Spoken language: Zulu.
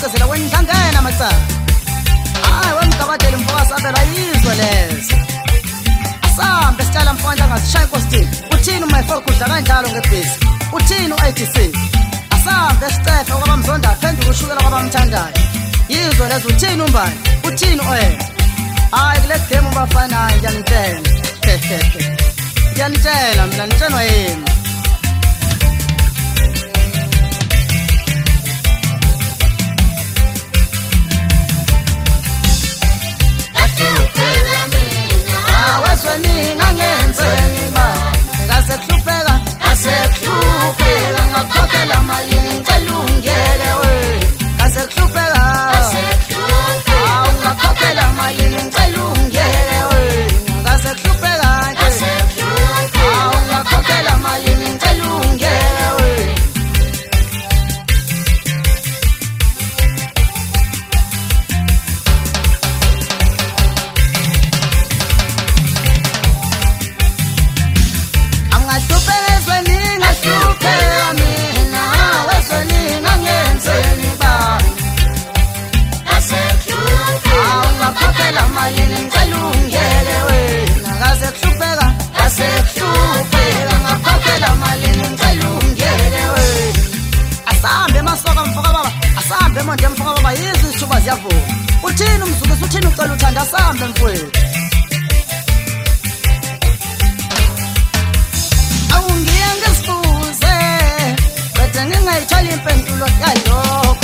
ucezela wenhlangana macala hayi wemgabadela mfoka sabela yizwe lezo asambe sicala mfowethu angasishaya inkosini uthini umayifo kudla kanjalo ngebhesi uthini u-ATC asambe sicefe kwabamzonda phenduka ushukela kwabamthandayo yizwe lezo uthini umbani uthini oyena hayi kule game ubafanayo ngiyanitshela ngiyanitshela mina nitshelwa yini nina ngenzeni ba ngasekuhlupheka ngakhokhela malini ngicela ungiyele we ngasekuhlupheka ngakhokhela malini ngicela ungiyele we ngasekuhlupheka ngakhokhela malini ngicela ungiyele we manje mfoka baba yizi isithuba ziyavuma uthini umzukusi uthini ucela uthanda sambe mfowethu awungiye ngisibuze kodwa ngingayithola impendulo yalokho